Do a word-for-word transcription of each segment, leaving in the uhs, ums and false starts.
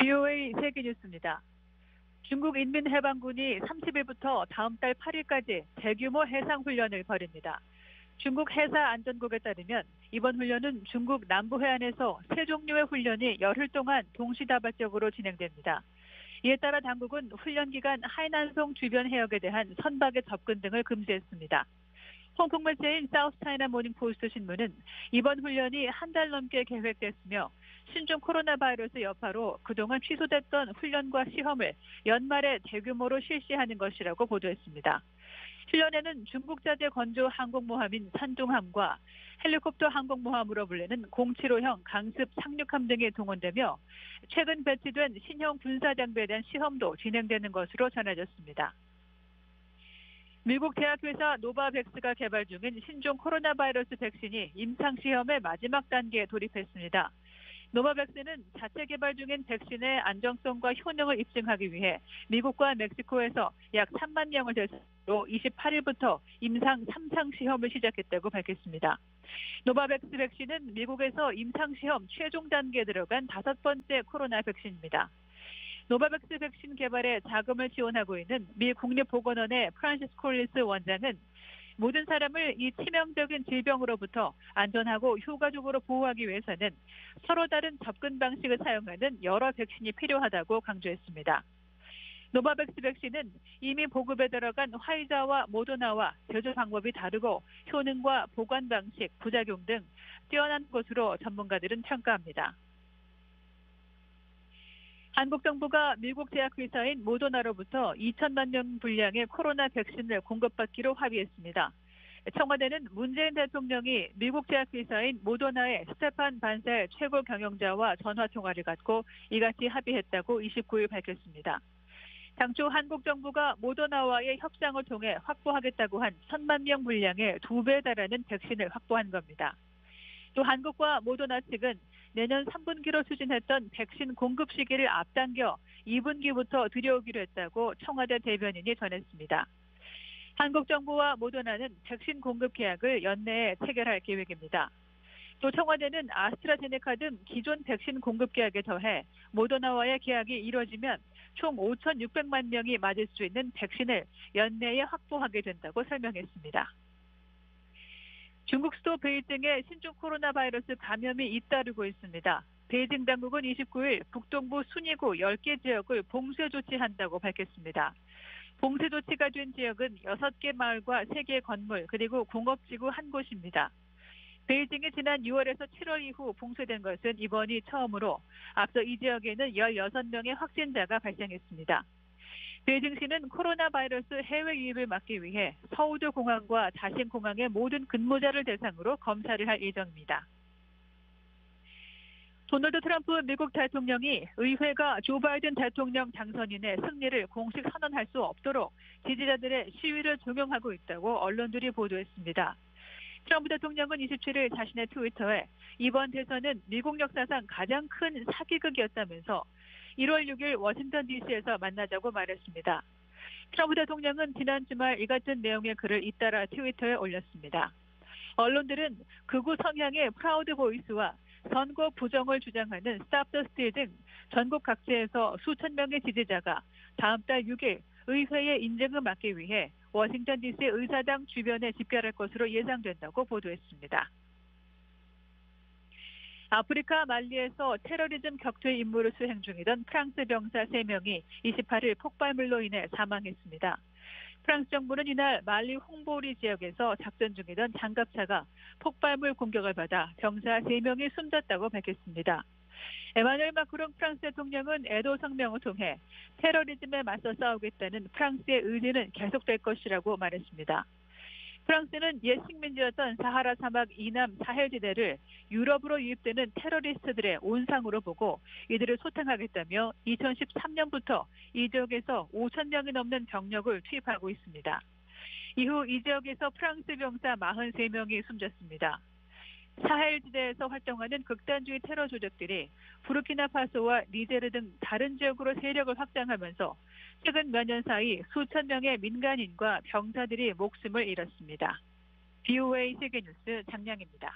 비오에이 세계뉴스입니다. 중국 인민해방군이 삼십 일부터 다음 달 팔 일까지 대규모 해상훈련을 벌입니다. 중국 해사안전국에 따르면 이번 훈련은 중국 남부 해안에서 세 종류의 훈련이 열흘 동안 동시다발적으로 진행됩니다. 이에 따라 당국은 훈련 기간 하이난성 주변 해역에 대한 선박의 접근 등을 금지했습니다. 홍콩 매체인 사우스차이나 모닝포스트 신문은 이번 훈련이 한 달 넘게 계획됐으며 신종 코로나 바이러스 여파로 그동안 취소됐던 훈련과 시험을 연말에 대규모로 실시하는 것이라고 보도했습니다. 훈련에는 중국자재 건조 항공모함인 산둥함과 헬리콥터 항공모함으로 불리는 공칠호형 강습 상륙함 등이 동원되며 최근 배치된 신형 군사장비에 대한 시험도 진행되는 것으로 전해졌습니다. 미국 제약회사 노바백스가 개발 중인 신종 코로나 바이러스 백신이 임상시험의 마지막 단계에 돌입했습니다. 노바백스는 자체 개발 중인 백신의 안정성과 효능을 입증하기 위해 미국과 멕시코에서 약 삼만 명을 대상으로 이십팔 일부터 임상 삼 상 시험을 시작했다고 밝혔습니다. 노바백스 백신은 미국에서 임상시험 최종 단계에 들어간 다섯 번째 코로나 백신입니다. 노바백스 백신 개발에 자금을 지원하고 있는 미 국립보건원의 프란시스 콜리스 원장은 모든 사람을 이 치명적인 질병으로부터 안전하고 효과적으로 보호하기 위해서는 서로 다른 접근 방식을 사용하는 여러 백신이 필요하다고 강조했습니다. 노바백스 백신은 이미 보급에 들어간 화이자와 모더나와 제조 방법이 다르고 효능과 보관 방식, 부작용 등 뛰어난 것으로 전문가들은 평가합니다. 한국 정부가 미국 제약회사인 모더나로부터 이천만 명 분량의 코로나 백신을 공급받기로 합의했습니다. 청와대는 문재인 대통령이 미국 제약회사인 모더나의 스테판 반셀 최고 경영자와 전화통화를 갖고 이같이 합의했다고 이십구 일 밝혔습니다. 당초 한국 정부가 모더나와의 협상을 통해 확보하겠다고 한 천만 명 분량의 두 배에 달하는 백신을 확보한 겁니다. 또 한국과 모더나 측은 내년 삼 분기로 추진했던 백신 공급 시기를 앞당겨 이 분기부터 들여오기로 했다고 청와대 대변인이 전했습니다. 한국 정부와 모더나는 백신 공급 계약을 연내에 체결할 계획입니다. 또 청와대는 아스트라제네카 등 기존 백신 공급 계약에 더해 모더나와의 계약이 이뤄지면 총 오천육백만 명이 맞을 수 있는 백신을 연내에 확보하게 된다고 설명했습니다. 중국 수도 베이징에 신종 코로나 바이러스 감염이 잇따르고 있습니다. 베이징 당국은 이십구 일 북동부 순위구 열 개 지역을 봉쇄 조치한다고 밝혔습니다. 봉쇄 조치가 된 지역은 여섯 개 마을과 세 개 건물 그리고 공업지구 한 곳입니다. 베이징이 지난 유월에서 칠월 이후 봉쇄된 것은 이번이 처음으로 앞서 이 지역에는 열여섯 명의 확진자가 발생했습니다. 베이징시는 코로나 바이러스 해외 유입을 막기 위해 서우드 공항과 다신 공항의 모든 근무자를 대상으로 검사를 할 예정입니다. 도널드 트럼프 미국 대통령이 의회가 조 바이든 대통령 당선인의 승리를 공식 선언할 수 없도록 지지자들의 시위를 종용하고 있다고 언론들이 보도했습니다. 트럼프 대통령은 이십칠 일 자신의 트위터에 이번 대선은 미국 역사상 가장 큰 사기극이었다면서 일월 육일 워싱턴 디씨에서 만나자고 말했습니다. 트럼프 대통령은 지난 주말 이 같은 내용의 글을 잇따라 트위터에 올렸습니다. 언론들은 극우 성향의 프라우드 보이스와 선거 부정을 주장하는 스탑 더 스틸 등 전국 각지에서 수천 명의 지지자가 다음 달 육 일 의회의 인증을 막기 위해 워싱턴 디씨 의사당 주변에 집결할 것으로 예상된다고 보도했습니다. 아프리카 말리에서 테러리즘 격투의 임무를 수행 중이던 프랑스 병사 세 명이 이십팔 일 폭발물로 인해 사망했습니다. 프랑스 정부는 이날 말리 홍보리 지역에서 작전 중이던 장갑차가 폭발물 공격을 받아 병사 세 명이 숨졌다고 밝혔습니다. 에마누엘 마크롱 프랑스 대통령은 애도 성명을 통해 테러리즘에 맞서 싸우겠다는 프랑스의 의지는 계속될 것이라고 말했습니다. 프랑스는 옛 식민지였던 사하라 사막 이남 사헬지대를 유럽으로 유입되는 테러리스트들의 온상으로 보고 이들을 소탕하겠다며 이천십삼 년부터 이 지역에서 오천 명이 넘는 병력을 투입하고 있습니다. 이후 이 지역에서 프랑스 병사 사십삼 명이 숨졌습니다. 사헬지대에서 활동하는 극단주의 테러 조직들이 부르키나파소와 니제르 등 다른 지역으로 세력을 확장하면서 최근 몇 년 사이 수천 명의 민간인과 병사들이 목숨을 잃었습니다. 비오에이 세계뉴스 장량입니다.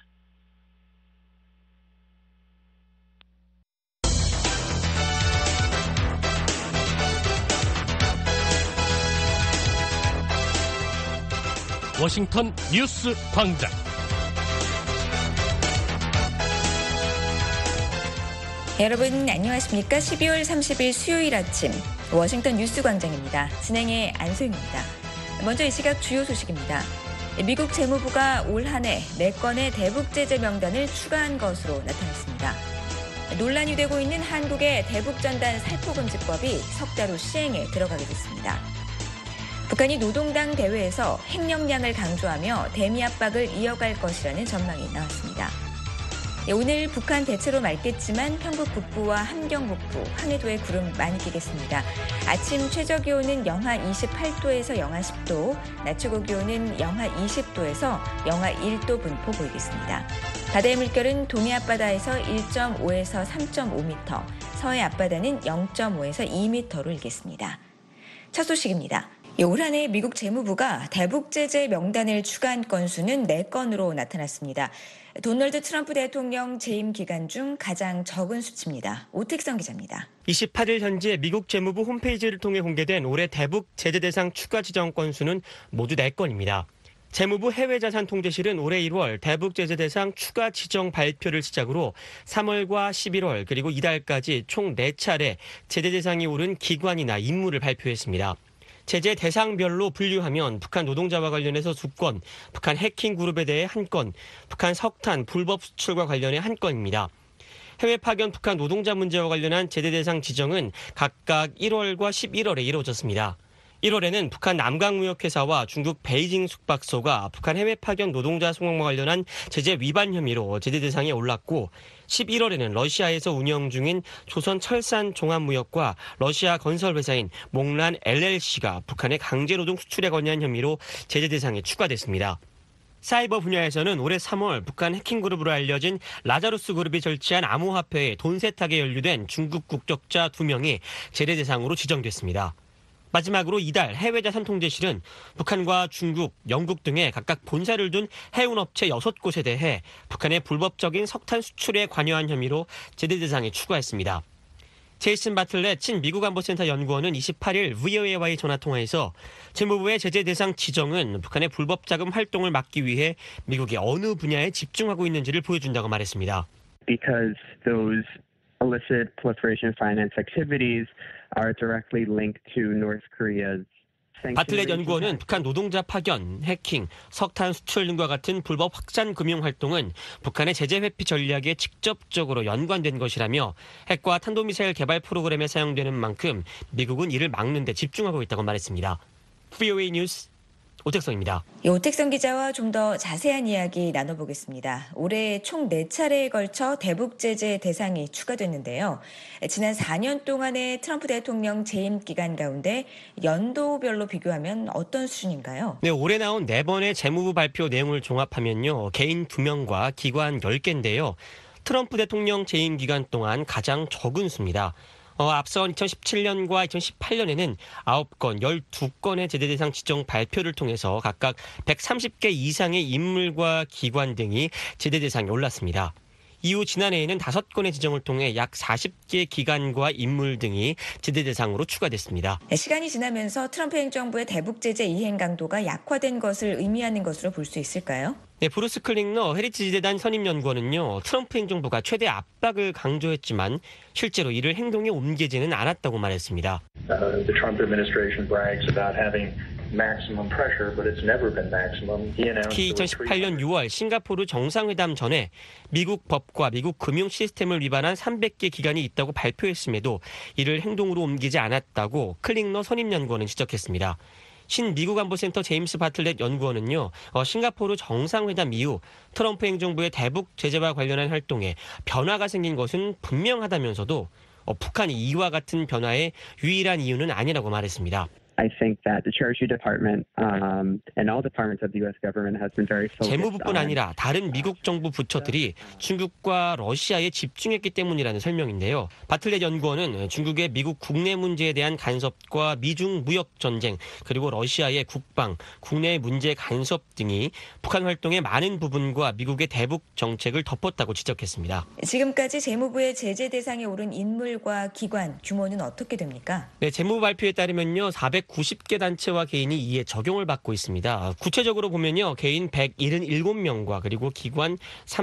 워싱턴 뉴스 광장. 여러분 안녕하십니까? 십이월 삼십일 수요일 아침 워싱턴 뉴스 광장입니다. 진행의 안소영입니다. 먼저 이 시각 주요 소식입니다. 미국 재무부가 올 한 해 네 건의 대북 제재 명단을 추가한 것으로 나타났습니다. 논란이 되고 있는 한국의 대북 전단 살포금지법이 석 달 후 시행에 들어가게 됐습니다. 북한이 노동당 대회에서 핵력량을 강조하며 대미 압박을 이어갈 것이라는 전망이 나왔습니다. 오늘 북한 대체로 맑겠지만 평북 북부와 함경 북부, 황해도에 구름 많이 끼겠습니다. 아침 최저 기온은 영하 이십팔 도에서 영하 십 도, 낮 최고 기온은 영하 이십 도에서 영하 일 도 분포 보이겠습니다. 바다의 물결은 동해 앞바다에서 일 점 오에서 삼 점 오 미터, 서해 앞바다는 영 점 오에서 이 미터로 일겠습니다. 첫 소식입니다. 올 한 해 미국 재무부가 대북 제재 명단을 추가한 건수는 네 건으로 나타났습니다. 도널드 트럼프 대통령 재임 기간 중 가장 적은 수치입니다. 오택성 기자입니다. 이십팔 일 현재 미국 재무부 홈페이지를 통해 공개된 올해 대북 제재 대상 추가 지정 건수는 모두 네 건입니다. 재무부 해외자산통제실은 올해 일월 대북 제재 대상 추가 지정 발표를 시작으로 삼월과 십일월 그리고 이달까지 총 네 차례 제재 대상이 오른 기관이나 인물을 발표했습니다. 제재 대상별로 분류하면 북한 노동자와 관련해서 두 건, 북한 해킹 그룹에 대해 한 건, 북한 석탄 불법 수출과 관련해 한 건입니다. 해외 파견 북한 노동자 문제와 관련한 제재 대상 지정은 각각 일월과 십일월에 이루어졌습니다. 일월에는 북한 남강무역회사와 중국 베이징 숙박소가 북한 해외 파견 노동자 송환과 관련한 제재 위반 혐의로 제재 대상에 올랐고, 십일월에는 러시아에서 운영 중인 조선철산종합무역과 러시아 건설회사인 몽란 엘엘씨가 북한의 강제노동 수출에 관여한 혐의로 제재 대상에 추가됐습니다. 사이버 분야에서는 올해 삼월 북한 해킹그룹으로 알려진 라자루스 그룹이 설치한 암호화폐에 돈 세탁에 연루된 중국 국적자 두 명이 제재 대상으로 지정됐습니다. 마지막으로 이달 해외자산통제실은 북한과 중국, 영국 등에 각각 본사를 둔 해운업체 여섯 곳에 대해 북한의 불법적인 석탄 수출에 관여한 혐의로 제재 대상에 추가했습니다. 제이슨 바틀렛 친 미국 안보센터 연구원은 이십팔 일 브이오에이와의 전화통화에서 재무부의 제재 대상 지정은 북한의 불법 자금 활동을 막기 위해 미국이 어느 분야에 집중하고 있는지를 보여준다고 말했습니다. Because those illicit proliferation finance activities are directly linked to North Korea's 바틀렛 연구원은 북한 노동자 파견, 해킹, 석탄 수출 등과 같은 불법 확산 금융 활동은 북한의 제재 회피 전략에 직접적으로 연관된 것이라며 핵과 탄도미사일 개발 프로그램에 사용되는 만큼 미국은 이를 막는 데 집중하고 있다고 말했습니다. 브이오에이 뉴스 오택성입니다. 오택성 기자와 좀 더 자세한 이야기 나눠보겠습니다. 올해 총 네 차례에 걸쳐 대북 제재 대상이 추가됐는데요. 지난 사 년 동안의 트럼프 대통령 재임 기간 가운데 연도별로 비교하면 어떤 수준인가요? 네, 올해 나온 네 번의 재무부 발표 내용을 종합하면요. 개인 두 명과 기관 열 개인데요. 트럼프 대통령 재임 기간 동안 가장 적은 수입니다. 어, 앞선 이천십칠 년과 이천십팔 년에는 아홉 건, 열두 건의 제재 대상 지정 발표를 통해서 각각 백삼십 개 이상의 인물과 기관 등이 제재 대상에 올랐습니다. 이후 지난해에는 다섯 건의 지정을 통해 약 사십 개 기관과 인물 등이 제재 대상으로 추가됐습니다. 시간이 지나면서 트럼프 행정부의 대북 제재 이행 강도가 약화된 것을 의미하는 것으로 볼 수 있을까요? 네, 브루스 클링너 헤리티지 재단 선임연구원은요, 트럼프 행정부가 최대 압박을 강조했지만 실제로 이를 행동에 옮기지는 않았다고 말했습니다. Uh, the Trump administration brags about having maximum pressure, but it's never been maximum. 특히 이천십팔 년 유월 싱가포르 정상회담 전에 미국 법과 미국 금융 시스템을 위반한 삼백 개 기관이 있다고 발표했음에도 이를 행동으로 옮기지 않았다고 클링너 선임연구원은 지적했습니다. 신 미국 안보센터 제임스 바틀렛 연구원은요, 어, 싱가포르 정상회담 이후 트럼프 행정부의 대북 제재와 관련한 활동에 변화가 생긴 것은 분명하다면서도 어, 북한이 이와 같은 변화의 유일한 이유는 아니라고 말했습니다. I think that the Treasury Department um, and all departments of the U S government has been very focused 재무부뿐 on 아니라 다른 미국 정부 부처들이 중국과 러시아에 집중했기 때문이라는 설명인데요. 바틀렛 연구원은 중국의 미국 국내 문제에 대한 간섭과 미중 무역 전쟁, 그리고 러시아의 국방, 국내 문제 간섭 등이 북한 활동의 많은 부분과 미국의 대북 정책을 덮었다고 지적했습니다. 지금까지 재무부의 제재 대상에 오른 인물과 기관 규모는 어떻게 됩니까? 네, 재무부 발표에 따르면요, 사백 오백구십 개 단체와 개인이 이에 적용을 받고 있습니다. 구체적으로 보면요. 개인 백칠십칠 명과 그리고 기관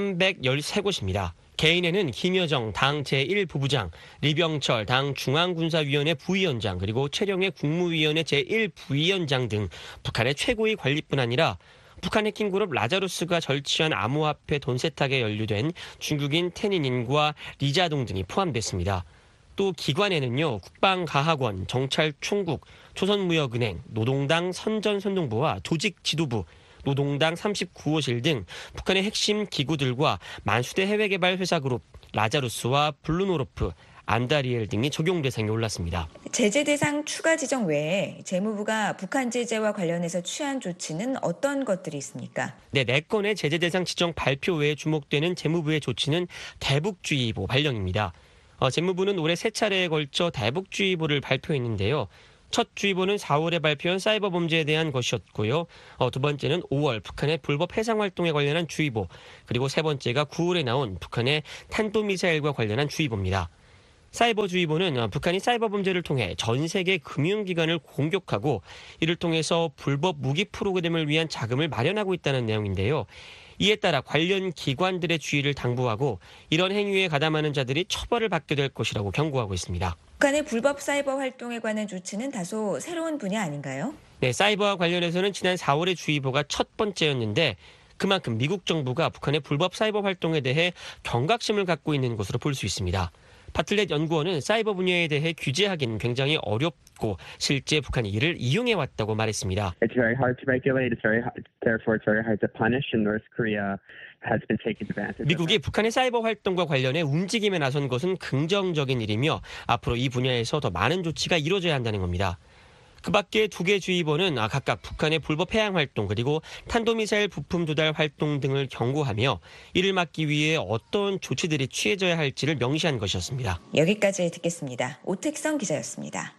삼백십삼 곳입니다. 개인에는 김여정 당 제일 부부장, 리병철 당 중앙군사위원회 부위원장, 그리고 최령해 국무위원회 제일 부위원장 등 북한의 최고위 관리뿐 아니라 북한 해킹그룹 라자루스가 절취한 암호화폐 돈 세탁에 연루된 중국인 태닌인과 리자동 등이 포함됐습니다. 또 기관에는요, 국방가학원, 정찰총국, 조선무역은행, 노동당 선전선동부와 조직지도부, 노동당 삼십구 호실 등 북한의 핵심 기구들과 만수대 해외개발 회사 그룹, 라자루스와 블루노르프, 안다리엘 등이 적용 대상에 올랐습니다. 제재 대상 추가 지정 외에 재무부가 북한 제재와 관련해서 취한 조치는 어떤 것들이 있습니까? 네, 네 건의 제재 대상 지정 발표 외에 주목되는 재무부의 조치는 대북주의보 발령입니다. 어, 재무부는 올해 세 차례에 걸쳐 대북주의보를 발표했는데요. 첫 주의보는 사월에 발표한 사이버 범죄에 대한 것이었고요. 어, 두 번째는 오월 북한의 불법 해상 활동에 관련한 주의보, 그리고 세 번째가 구월에 나온 북한의 탄도미사일과 관련한 주의보입니다. 사이버 주의보는 북한이 사이버 범죄를 통해 전 세계 금융기관을 공격하고 이를 통해서 불법 무기 프로그램을 위한 자금을 마련하고 있다는 내용인데요. 이에 따라 관련 기관들의 주의를 당부하고 이런 행위에 가담하는 자들이 처벌을 받게 될 것이라고 경고하고 있습니다. 북한의 불법 사이버 활동에 관한 조치는 다소 새로운 분야 아닌가요? 네, 사이버와 관련해서는 지난 사월의 주의보가 첫 번째였는데 그만큼 미국 정부가 북한의 불법 사이버 활동에 대해 경각심을 갖고 있는 것으로 볼 수 있습니다. 파틀렛 연구원은 사이버 분야에 대해 규제하기는 굉장히 어렵고 실제 북한이 이를 이용해왔다고 말했습니다. It's very hard to regulate. It's very hard, therefore it's very hard to punish. And North Korea has been taking advantage. 미국이 북한의 사이버 활동과 관련해 움직임에 나선 것은 긍정적인 일이며 앞으로 이 분야에서 더 많은 조치가 이루어져야 한다는 겁니다. 그 밖에 두 개 주의보는 각각 북한의 불법 해양 활동 그리고 탄도미사일 부품 조달 활동 등을 경고하며 이를 막기 위해 어떤 조치들이 취해져야 할지를 명시한 것이었습니다. 여기까지 듣겠습니다. 오택성 기자였습니다.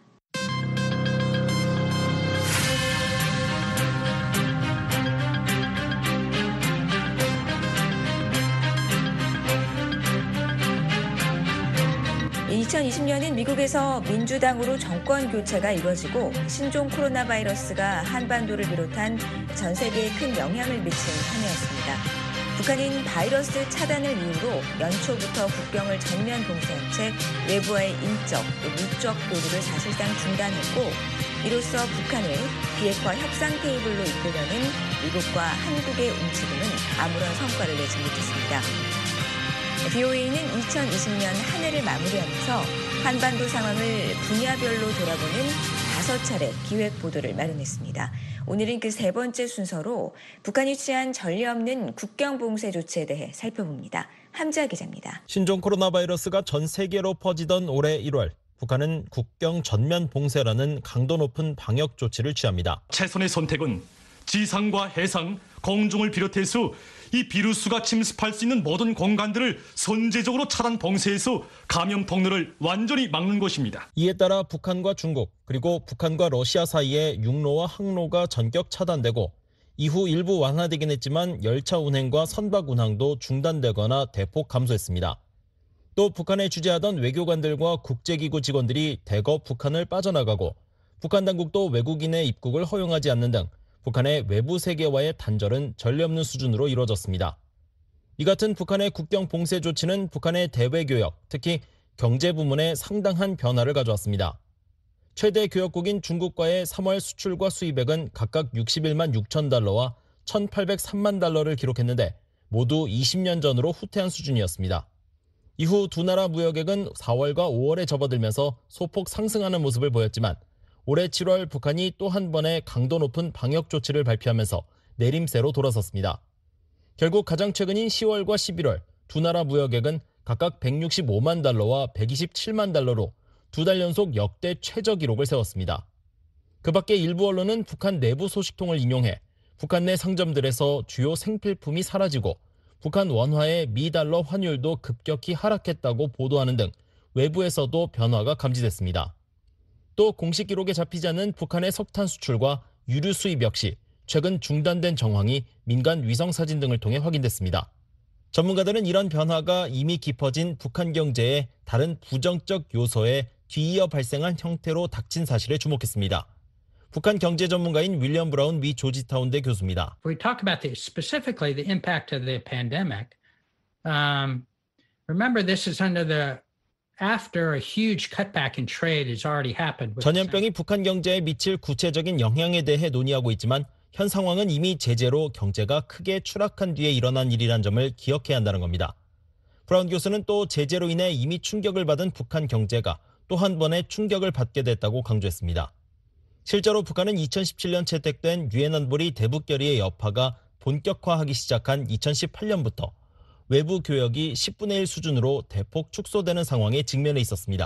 이천이십 년인 미국에서 민주당으로 정권 교체가 이루어지고 신종 코로나 바이러스가 한반도를 비롯한 전 세계에 큰 영향을 미친 한 해였습니다. 북한인 바이러스 차단을 이유로 연초부터 국경을 전면 봉쇄한 채 외부와의 인적, 또 물적 교류를 사실상 중단했고 이로써 북한을 비핵화 협상 테이블로 이끌려는 미국과 한국의 움직임은 아무런 성과를 내지 못했습니다. 비오에이는 이천이십 년 한 해를 마무리하면서 한반도 상황을 분야별로 돌아보는 다섯 차례 기획 보도를 마련했습니다. 오늘은 그 세 번째 순서로 북한이 취한 전례 없는 국경 봉쇄 조치에 대해 살펴봅니다. 함지아 기자입니다. 신종 코로나 바이러스가 전 세계로 퍼지던 올해 일월, 북한은 국경 전면 봉쇄라는 강도 높은 방역 조치를 취합니다. 최선의 선택은 지상과 해상, 공중을 비롯해서 이 비루스가 침습할 수 있는 모든 공간들을 선제적으로 차단 봉쇄해서 감염 통로를 완전히 막는 것입니다. 이에 따라 북한과 중국 그리고 북한과 러시아 사이에 육로와 항로가 전격 차단되고 이후 일부 완화되긴 했지만 열차 운행과 선박 운항도 중단되거나 대폭 감소했습니다. 또 북한에 주재하던 외교관들과 국제기구 직원들이 대거 북한을 빠져나가고 북한 당국도 외국인의 입국을 허용하지 않는 등 북한의 외부 세계와의 단절은 전례 없는 수준으로 이루어졌습니다. 이 같은 북한의 국경 봉쇄 조치는 북한의 대외교역, 특히 경제 부문에 상당한 변화를 가져왔습니다. 최대 교역국인 중국과의 삼월 수출과 수입액은 각각 육십일만 육천 달러와 천팔백삼만 달러를 기록했는데 모두 이십 년 전으로 후퇴한 수준이었습니다. 이후 두 나라 무역액은 사월과 오월에 접어들면서 소폭 상승하는 모습을 보였지만 올해 칠월 북한이 또 한 번의 강도 높은 방역 조치를 발표하면서 내림세로 돌아섰습니다. 결국 가장 최근인 시월과 십일월 두 나라 무역액은 각각 백육십오만 달러와 백이십칠만 달러로 두 달 연속 역대 최저 기록을 세웠습니다. 그 밖에 일부 언론은 북한 내부 소식통을 인용해 북한 내 상점들에서 주요 생필품이 사라지고 북한 원화의 미 달러 환율도 급격히 하락했다고 보도하는 등 외부에서도 변화가 감지됐습니다. 또 공식 기록에 잡히지 않은 북한의 석탄 수출과 유류 수입 역시 최근 중단된 정황이 민간 위성사진 등을 통해 확인됐습니다. 전문가들은 이런 변화가 이미 깊어진 북한 경제의 다른 부정적 요소에 뒤이어 발생한 형태로 닥친 사실에 주목했습니다. 북한 경제 전문가인 윌리엄 브라운 미 조지타운대 교수입니다. We talk about the specifically the impact of the pandemic. Um, remember, this is under the after a huge cutback in trade has already happened. 전염병이 북한 경제에 미칠 구체적인 영향에 대해 논의하고 있지만 현 상황은 이미 제재로 경제가 크게 추락한 뒤에 일어난 일이란 점을 기억해야 한다는 겁니다. 브라운 교수는 또 제재로 인해 이미 충격을 받은 북한 경제가 또 한 번의 충격을 받게 됐다고 강조했습니다. 실제로 북한은 이천십칠 년 채택된 유엔 안보리 대북 결의의 여파가 본격화하기 시작한 이천십팔 년부터 외부 교역이 십분의 일 수준으로 대폭 축소되는 상황에 직면해 있었습니다.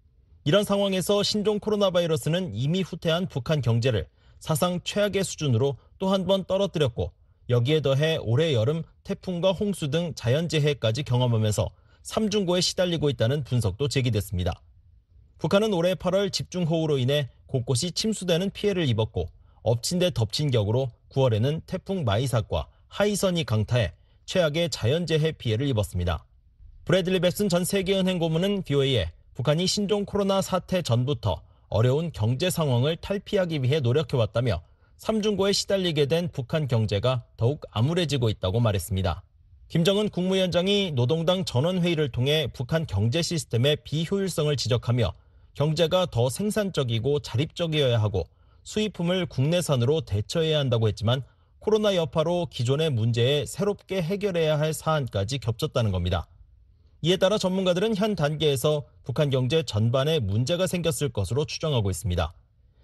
이런 상황에서 신종 코로나 바이러스는 이미 후퇴한 북한 경제를 사상 최악의 수준으로 또 한 번 떨어뜨렸고 여기에 더해 올해 여름 태풍과 홍수 등 자연재해까지 경험하면서 삼중고에 시달리고 있다는 분석도 제기됐습니다. 북한은 올해 팔월 집중호우로 인해 곳곳이 침수되는 피해를 입었고 엎친 데 덮친 격으로 구월에는 태풍 마이삭과 하이선이 강타해 최악의 자연재해 피해를 입었습니다. 브래들리 벱슨 전 세계은행 고문은 브이오에이에 북한이 신종 코로나 사태 전부터 어려운 경제 상황을 탈피하기 위해 노력해왔다며 삼중고에 시달리게 된 북한 경제가 더욱 암울해지고 있다고 말했습니다. 김정은 국무위원장이 노동당 전원회의를 통해 북한 경제 시스템의 비효율성을 지적하며 경제가 더 생산적이고 자립적이어야 하고 수입품을 국내산으로 대처해야 한다고 했지만 코로나 여파로 기존의 문제에 새롭게 해결해야 할 사안까지 겹쳤다는 겁니다. 이에 따라 전문가들은 현 단계에서 북한 경제 전반에 문제가 생겼을 것으로 추정하고 있습니다.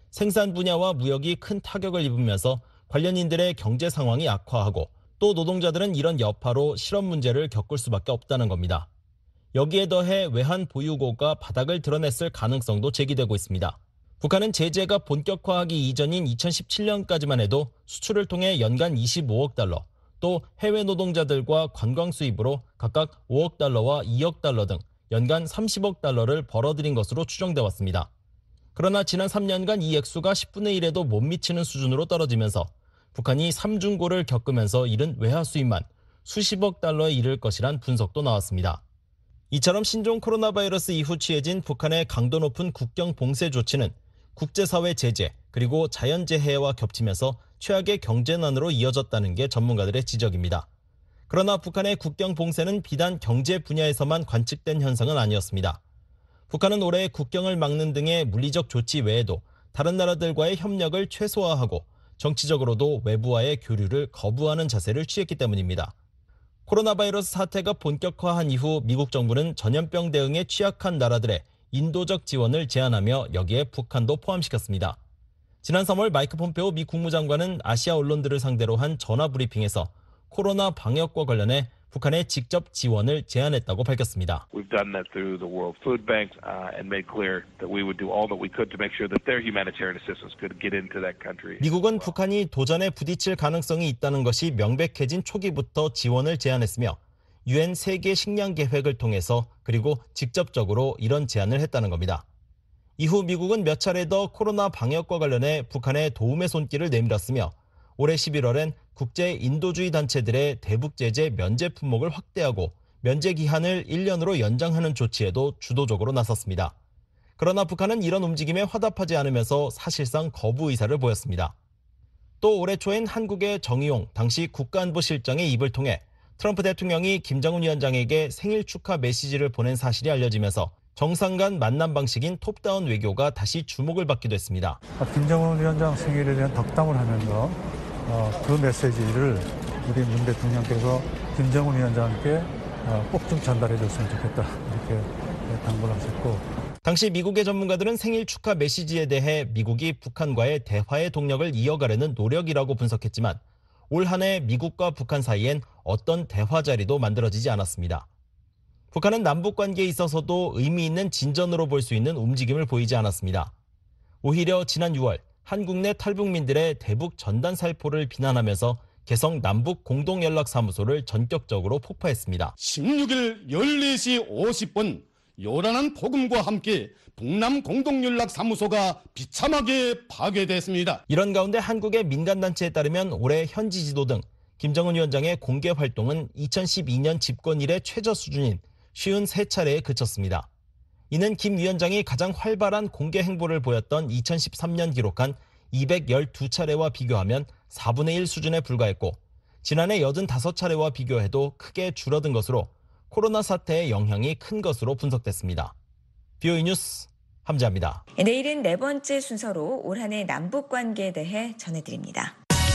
생산 분야와 무역이 큰 타격을 입으면서 관련인들의 경제 상황이 악화하고 또 노동자들은 이런 여파로 실업 문제를 겪을 수밖에 없다는 겁니다. 여기에 더해 외환 보유고가 바닥을 드러냈을 가능성도 제기되고 있습니다. 북한은 제재가 본격화하기 이전인 이천십칠 년까지만 해도 수출을 통해 연간 이십오억 달러, 또 해외 노동자들과 관광 수입으로 각각 오억 달러와 이억 달러 등 연간 삼십억 달러를 벌어들인 것으로 추정돼 왔습니다. 그러나 지난 삼 년간 이 액수가 십분의 일에도 못 미치는 수준으로 떨어지면서 북한이 삼중고를 겪으면서 잃은 외화 수입만 수십억 달러에 이를 것이란 분석도 나왔습니다. 이처럼 신종 코로나 바이러스 이후 취해진 북한의 강도 높은 국경 봉쇄 조치는 국제사회 제재 그리고 자연재해와 겹치면서 최악의 경제난으로 이어졌다는 게 전문가들의 지적입니다. 그러나 북한의 국경 봉쇄는 비단 경제 분야에서만 관측된 현상은 아니었습니다. 북한은 올해 국경을 막는 등의 물리적 조치 외에도 다른 나라들과의 협력을 최소화하고 정치적으로도 외부와의 교류를 거부하는 자세를 취했기 때문입니다. 코로나 바이러스 사태가 본격화한 이후 미국 정부는 전염병 대응에 취약한 나라들의 인도적 지원을 제안하며 여기에 북한도 포함시켰습니다. 지난 삼월 마이크 폼페오 미 국무장관은 아시아 언론들을 상대로 한 전화 브리핑에서 코로나 방역과 관련해 북한에 직접 지원을 제안했다고 밝혔습니다. We've done that through the World Food Bank uh, and made clear that we would do all that we could to make sure that their humanitarian assistance could get into that country. 미국은 북한이 도전에 부딪힐 가능성이 있다는 것이 명백해진 초기부터 지원을 제안했으며 유엔 세계 식량 계획을 통해서 그리고 직접적으로 이런 제안을 했다는 겁니다. 이후 미국은 몇 차례 더 코로나 방역과 관련해 북한에 도움의 손길을 내밀었으며 올해 십일월엔 국제 인도주의 단체들의 대북 제재 면제 품목을 확대하고 면제 기한을 일 년으로 연장하는 조치에도 주도적으로 나섰습니다. 그러나 북한은 이런 움직임에 화답하지 않으면서 사실상 거부 의사를 보였습니다. 또 올해 초엔 한국의 정의용 당시 국가안보실장의 입을 통해 트럼프 대통령이 김정은 위원장에게 생일 축하 메시지를 보낸 사실이 알려지면서 정상 간 만남 방식인 톱다운 외교가 다시 주목을 받기도 했습니다. 김정은 위원장 생일에 대한 덕담을 하면서 어, 그 메시지를 우리 문 대통령께서 김정은 위원장께 어, 꼭 좀 전달해 줬으면 좋겠다 이렇게 당부를 하셨고 당시 미국의 전문가들은 생일 축하 메시지에 대해 미국이 북한과의 대화의 동력을 이어가려는 노력이라고 분석했지만 올 한 해 미국과 북한 사이엔 어떤 대화 자리도 만들어지지 않았습니다. 북한은 남북 관계에 있어서도 의미 있는 진전으로 볼 수 있는 움직임을 보이지 않았습니다. 오히려 지난 유월 한국 내 탈북민들의 대북 전단 살포를 비난하면서 개성 남북 공동연락사무소를 전격적으로 폭파했습니다. 십육일 열네 시 오십 분 요란한 폭음과 함께 북남 공동연락사무소가 비참하게 파괴됐습니다. 이런 가운데 한국의 민간단체에 따르면 올해 현지 지도 등 김정은 위원장의 공개 활동은 이천십이 년 집권 이래 최저 수준인 오십삼 차례에 그쳤습니다. 이는 김 위원장이 가장 활발한 공개 행보를 보였던 이천십삼 년 기록한 이백십이 차례와 비교하면 사분의 일 수준에 불과했고 지난해 팔십오 차례와 비교해도 크게 줄어든 것으로 코로나 사태의 영향이 큰 것으로 분석됐습니다. 비오이 뉴스 함재합니다. 내일은 네 번째 순서로 올 한 해 남북 관계에 대해 전해드립니다.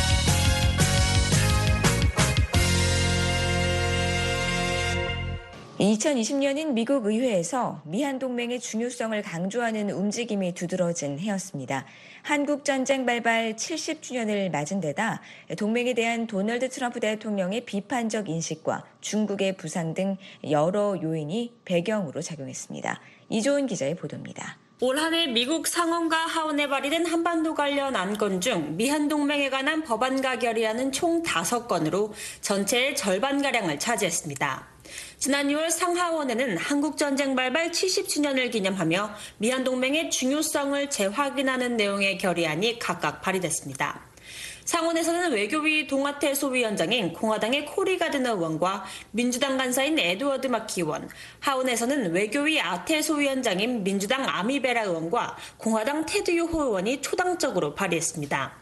이천이십 년은 미국 의회에서 미한 동맹의 중요성을 강조하는 움직임이 두드러진 해였습니다. 한국 전쟁 발발 칠십 주년을 맞은 데다 동맹에 대한 도널드 트럼프 대통령의 비판적 인식과 중국의 부상 등 여러 요인이 배경으로 작용했습니다. 이조은 기자의 보도입니다. 올 한 해 미국 상원과 하원에 발의된 한반도 관련 안건 중 미한 동맹에 관한 법안과 결의안은 총 다섯 건으로 전체의 절반가량을 차지했습니다. 지난 유월 상하원에는 한국전쟁 발발 칠십 주년을 기념하며 미한동맹의 중요성을 재확인하는 내용의 결의안이 각각 발의됐습니다. 상원에서는 외교위 동아태 소위원장인 공화당의 코리 가드너 의원과 민주당 간사인 에드워드 마키 의원, 하원에서는 외교위 아태 소위원장인 민주당 아미베라 의원과 공화당 테드 요호 의원이 초당적으로 발의했습니다.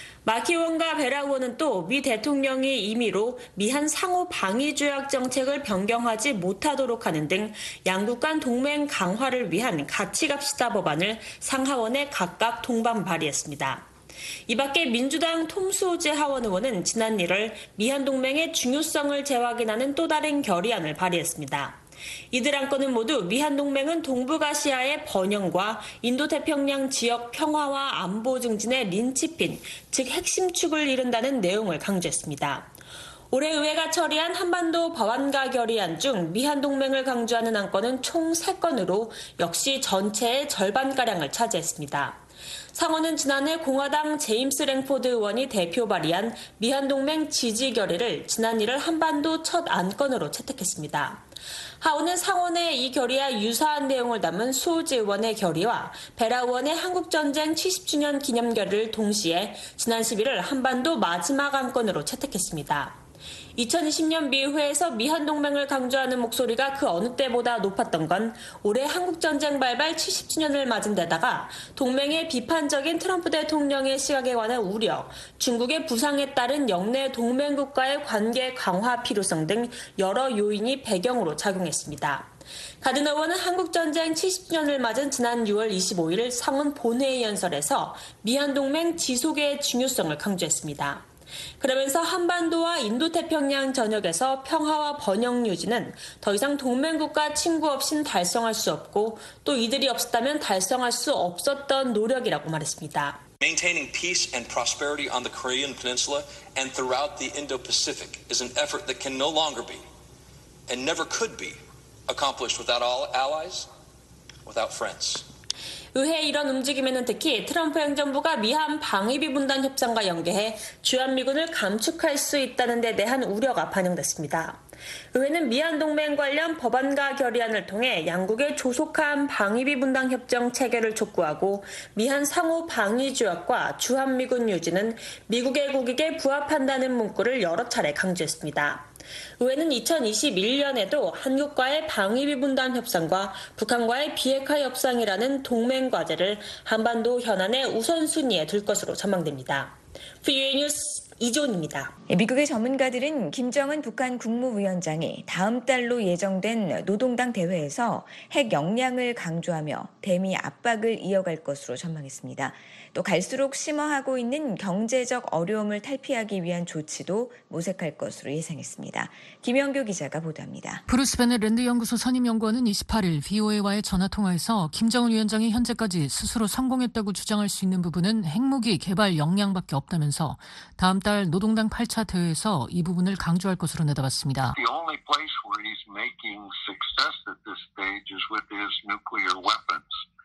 마키 의원과 베라 의원은 또 미 대통령이 임의로 미한 상호 방위 조약 정책을 변경하지 못하도록 하는 등 양국 간 동맹 강화를 위한 같이 갑시다 법안을 상하원에 각각 동반 발의했습니다. 이 밖에 민주당 톰 수오즈 하원 의원은 지난 일월 미한 동맹의 중요성을 재확인하는 또 다른 결의안을 발의했습니다. 이들 안건은 모두 미한 동맹은 동북아시아의 번영과 인도태평양 지역 평화와 안보 증진의 린치핀, 즉 핵심축을 이룬다는 내용을 강조했습니다. 올해 의회가 처리한 한반도 법안과 결의안 중 미한 동맹을 강조하는 안건은 총 세 건으로 역시 전체의 절반가량을 차지했습니다. 상원은 지난해 공화당 제임스 랭포드 의원이 대표 발의한 미한 동맹 지지 결의를 지난 일월 한반도 첫 안건으로 채택했습니다. 하원은 상원에 이 결의와 유사한 내용을 담은 수오즈 의원의 결의와 베라 의원의 한국전쟁 칠십 주년 기념 결의를 동시에 지난 십일월 한반도 마지막 안건으로 채택했습니다. 이천이십 년 미의회에서 미한 동맹을 강조하는 목소리가 그 어느 때보다 높았던 건 올해 한국전쟁 발발 칠십 주년을 맞은 데다가 동맹의 비판적인 트럼프 대통령의 시각에 관한 우려, 중국의 부상에 따른 영내 동맹국과의 관계 강화 필요성 등 여러 요인이 배경으로 작용했습니다. 가드너 의원은 한국전쟁 칠십 주년을 맞은 지난 유월 이십오일 상원 본회의 연설에서 미한 동맹 지속의 중요성을 강조했습니다. 그러면서 한반도와 인도태평양 전역에서 평화와 번영 유지는 더 이상 동맹국가 친구 없인 달성할 수 없고 또 이들이 없었다면 달성할 수 없었던 노력이라고 말했습니다. Maintaining peace and prosperity on the Korean Peninsula and throughout the Indo-Pacific is an effort that can no longer be and never could be accomplished without all allies, without friends. 의회의 이런 움직임에는 특히 트럼프 행정부가 미한 방위비 분담 협상과 연계해 주한미군을 감축할 수 있다는 데 대한 우려가 반영됐습니다. 의회는 미한 동맹 관련 법안과 결의안을 통해 양국의 조속한 방위비 분담 협정 체결을 촉구하고 미한 상호 방위 조약과 주한미군 유지는 미국의 국익에 부합한다는 문구를 여러 차례 강조했습니다. 의회는 이천이십일 년에도 한국과의 방위비 분담 협상과 북한과의 비핵화 협상이라는 동맹 과제를 한반도 현안의 우선순위에 둘 것으로 전망됩니다. 비오이 뉴스 이조은입니다. 미국의 전문가들은 김정은 북한 국무위원장이 다음 달로 예정된 노동당 대회에서 핵 역량을 강조하며 대미 압박을 이어갈 것으로 전망했습니다. 또 갈수록 심화하고 있는 경제적 어려움을 탈피하기 위한 조치도 모색할 것으로 예상했습니다. 김영교 기자가 보도합니다. 브루스 베넷 랜드 연구소 선임연구원은 이십팔일 비오에이와의 전화통화에서 김정은 위원장이 현재까지 스스로 성공했다고 주장할 수 있는 부분은 핵무기 개발 역량밖에 없다면서 다음 달 노동당 팔 차 대회에서 이 부분을 강조할 것으로 내다봤습니다. The only place where he's making success at this stage is with his nuclear weapons.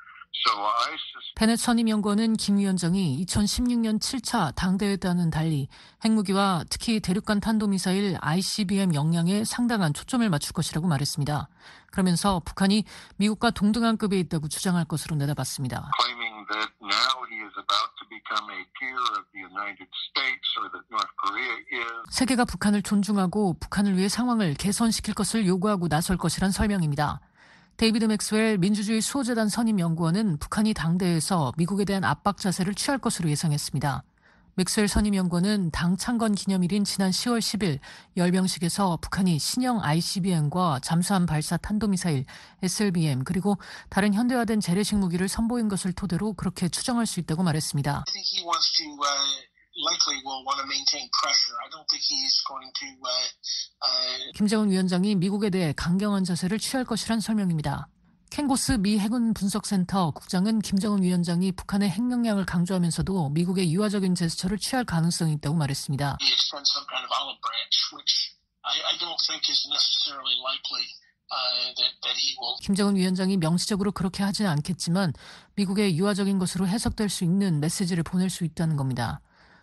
베넷 선임연구원은 김 위원장이 이천십육 년 칠 차 당대회 때와는 달리 핵무기와 특히 대륙간 탄도미사일 아이씨비엠 역량에 상당한 초점을 맞출 것이라고 말했습니다. 그러면서 북한이 미국과 동등한급에 있다고 주장할 것으로 내다봤습니다. 세계가 북한을 존중하고 북한을 위해 상황을 개선시킬 것을 요구하고 나설 것이란 설명입니다. 데이비드 맥스웰 민주주의 수호재단 선임연구원은 북한이 당대에서 미국에 대한 압박 자세를 취할 것으로 예상했습니다. 맥스웰 선임연구원은 당 창건 기념일인 지난 시월 십일 열병식에서 북한이 신형 아이씨비엠과 잠수함 발사 탄도미사일 에스엘비엠 그리고 다른 현대화된 재래식 무기를 선보인 것을 토대로 그렇게 추정할 수 있다고 말했습니다. 김정은 위원장이 미국에 대해 강경한 자세를 취할 것이란 설명입니다. 켄 고스 미 해군 분석센터 국장은 김정은 위원장이 북한의 핵역량을 강조하면서도 미국의 유화적인 제스처를 취할 가능성이 있다고 말했습니다. 김정은 위원장이 명시적으로 그렇게 하지는 않겠지만 미국의 유화적인 것으로 해석될 수 있는 메시지를 보낼 수 있다는 겁니다.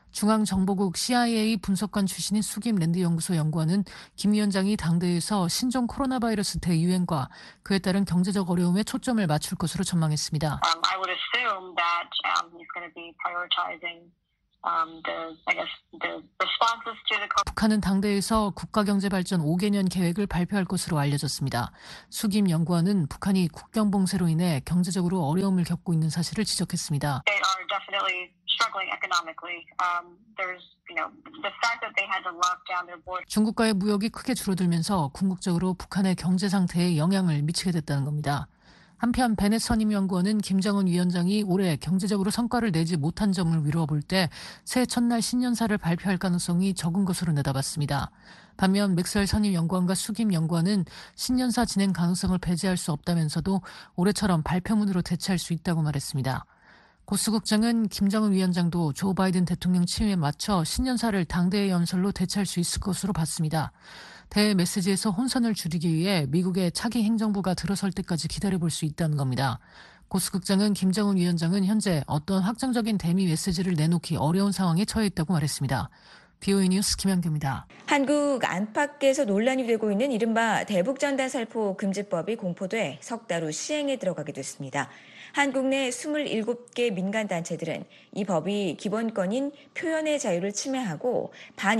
중앙정보국 씨아이에이 분석관 출신인 수김 랜드연구소 연구원은 김 위원장이 당대에서 신종 코로나 바이러스 대유행과 그에 따른 경제적 어려움에 초점을 맞출 것으로 전망했습니다. Um, I would assume that um, he's going to be prioritizing um, the, I guess, the responses to the COVID. 북한은 당대에서 국가경제발전 오 개년 계획을 발표할 것으로 알려졌습니다. 수김 연구원은 북한이 국경봉쇄로 인해 경제적으로 어려움을 겪고 있는 사실을 지적했습니다. They are definitely struggling economically. Um, there's, you know, the fact that they had to lock down their borders. 중국과의 무역이 크게 줄어들면서 궁극적으로 북한의 경제 상태에 영향을 미치게 됐다는 겁니다. 한편 베넷 선임연구원은 김정은 위원장이 올해 경제적으로 성과를 내지 못한 점을 미루어 볼 때 새해 첫날 신년사를 발표할 가능성이 적은 것으로 내다봤습니다. 반면 맥스웰 선임연구원과 수김 연구원은 신년사 진행 가능성을 배제할 수 없다면서도 올해처럼 발표문으로 대체할 수 있다고 말했습니다. 고스 국장은 김정은 위원장도 조 바이든 대통령 취임에 맞춰 신년사를 당대의 연설로 대체할 수 있을 것으로 봤습니다. 대외 메시지에서 혼선을 줄이기 위해 미국의 차기 행정부가 들어설 때까지 기다려볼 수 있다는 겁니다. 고스 국장은 김정은 위원장은 현재 어떤 확정적인 대미 메시지를 내놓기 어려운 상황에 처해 있다고 말했습니다. 비오이 뉴스 김현규입니다. 한국 안팎에서 논란이 되고 있는 이른바 대북전단살포 금지법이 공포돼 석 달 후 시행에 들어가게 됐습니다. 한국 내 스물일곱 개 민간단체들은 이 법이 기본권인 표현의 자유를 침해하고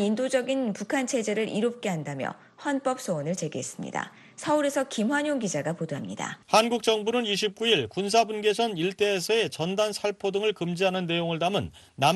반인도적인 북한 체제를 이롭게 한다며 헌법 소원을 제기했습니다. 서울에서 김환용 기자가 보도합니다. 한국 정부는 이십구일 군사분계선 일대에서의 전단 살포 등을 금지하는 내용을 담은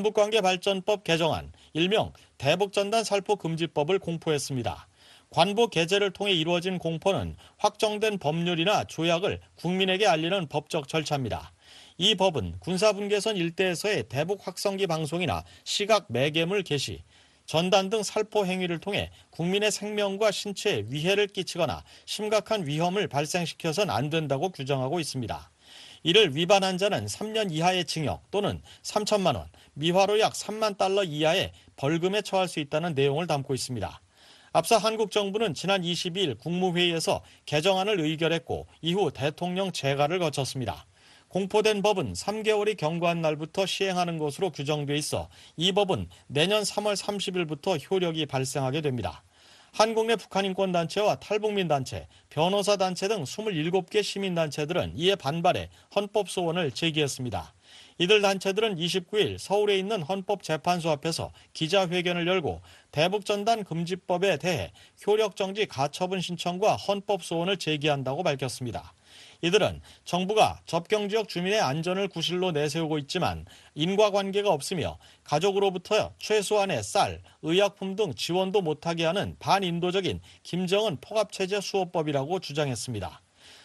남북관계발전법 개정안, 일명 대북전단 살포 금지법을 공포했습니다. 관보 게재를 통해 이루어진 공포는 확정된 법률이나 조약을 국민에게 알리는 법적 절차입니다. 이 법은 군사분계선 일대에서의 대북 확성기 방송이나 시각 매개물 게시, 전단 등 살포 행위를 통해 국민의 생명과 신체에 위해를 끼치거나 심각한 위험을 발생시켜서는 안 된다고 규정하고 있습니다. 이를 위반한 자는 삼 년 이하의 징역 또는 삼천만 원, 미화로 약 삼만 달러 이하의 벌금에 처할 수 있다는 내용을 담고 있습니다. 앞서 한국 정부는 지난 이십이일 국무회의에서 개정안을 의결했고 이후 대통령 재가를 거쳤습니다. 공포된 법은 삼 개월이 경과한 날부터 시행하는 것으로 규정돼 있어 이 법은 내년 삼월 삼십일부터 효력이 발생하게 됩니다. 한국 내 북한인권단체와 탈북민단체, 변호사단체 등 스물일곱 개 시민단체들은 이에 반발해 헌법소원을 제기했습니다. 이들 단체들은 이십구일 서울에 있는 헌법재판소 앞에서 기자회견을 열고 대북전단 금지법에 대해 효력정지 가처분 신청과 헌법소원을 제기한다고 밝혔습니다. 이들은 정부가 접경지역 주민의 안전을 구실로 내세우고 있지만 인과관계가 없으며 가족으로부터 최소한의 쌀, 의약품 등 지원도 못하게 하는 반인도적인 김정은 포갑체제 수호법이라고 주장했습니다.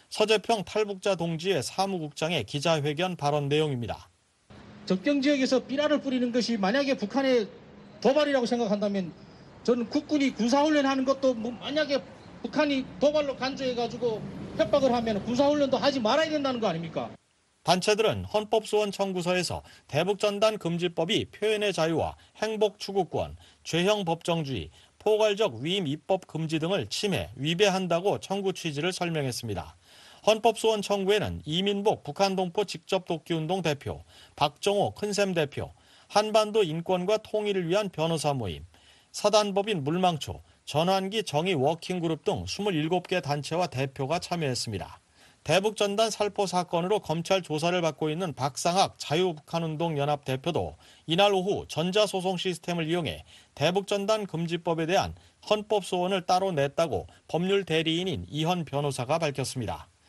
서재평 탈북자 동지회 사무국장의 기자회견 발언 내용입니다. 접경지역에서 삐라를 뿌리는 것이 만약에 북한의 도발이라고 생각한다면 저는 국군이 군사훈련하는 것도 뭐 만약에 북한이 도발로 간주해가지고 협박을 하면 군사훈련도 하지 말아야 된다는 거 아닙니까? 단체들은 헌법소원 청구서에서 대북전단 금지법이 표현의 자유와 행복 추구권, 죄형 법정주의, 포괄적 위임 입법 금지 등을 침해, 위배한다고 청구 취지를 설명했습니다. 헌법소원 청구에는 이민복 북한동포 직접독기운동 대표, 박정호 큰샘 대표, 한반도 인권과 통일을 위한 변호사 모임, 사단법인 물망초, 전환기 정의 워킹그룹 등 스물일곱 개 단체와 대표가 참여했습니다. 대북전단 살포 사건으로 검찰 조사를 받고 있는 박상학 자유북한운동연합 대표도 이날 오후 전자소송 시스템을 이용해 대북전단 금지법에 대한 헌법소원을 따로 냈다고 법률 대리인인 이현 변호사가 밝혔습니다.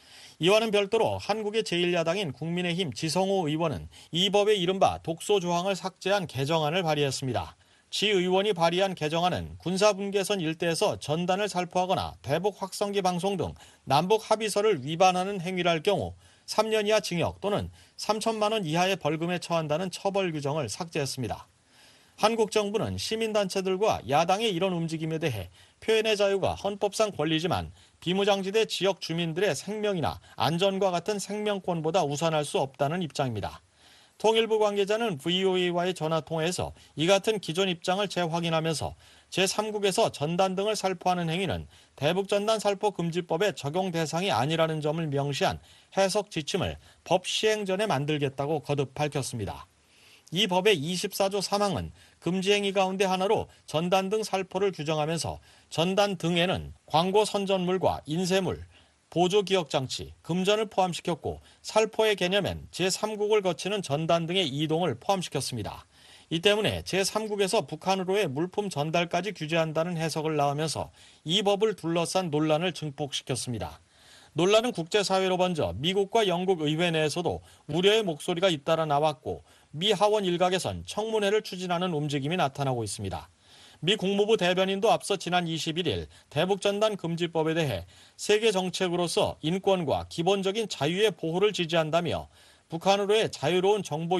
이와는 별도로 한국의 제일 야당인 국민의힘 지성호 의원은 이 법의 이른바 독소 조항을 삭제한 개정안을 발의했습니다. 지 의원이 발의한 개정안은 군사분계선 일대에서 전단을 살포하거나 대북 확성기 방송 등 남북 합의서를 위반하는 행위를 할 경우 삼 년 이하 징역 또는 삼천만 원 이하의 벌금에 처한다는 처벌 규정을 삭제했습니다. 한국 정부는 시민단체들과 야당의 이런 움직임에 대해 표현의 자유가 헌법상 권리지만 비무장지대 지역 주민들의 생명이나 안전과 같은 생명권보다 우선할 수 없다는 입장입니다. 통일부 관계자는 브이오에이와의 전화통화에서 이 같은 기존 입장을 재확인하면서 제삼국에서 전단 등을 살포하는 행위는 대북전단 살포 금지법의 적용 대상이 아니라는 점을 명시한 해석 지침을 법 시행 전에 만들겠다고 거듭 밝혔습니다. 이 법의 이십사 조 삼 항은 금지 행위 가운데 하나로 전단 등 살포를 규정하면서 전단 등에는 광고 선전물과 인쇄물, 보조기억장치, 금전을 포함시켰고 살포의 개념엔 제삼국을 거치는 전단 등의 이동을 포함시켰습니다. 이 때문에 제삼국에서 북한으로의 물품 전달까지 규제한다는 해석을 낳으면서 이 법을 둘러싼 논란을 증폭시켰습니다. 논란은 국제사회로 번져 미국과 영국 의회 내에서도 우려의 목소리가 잇따라 나왔고 미 하원 일각에선 청문회를 추진하는 움직임이 나타나고 있습니다. 미 국무부 대변인도 앞서 지난 이십일 일 대북전단 금지법에 대해 세계 정책으로서 인권과 기본적인 자유의 보호를 지지한다며 북한으로의 자유로운 정보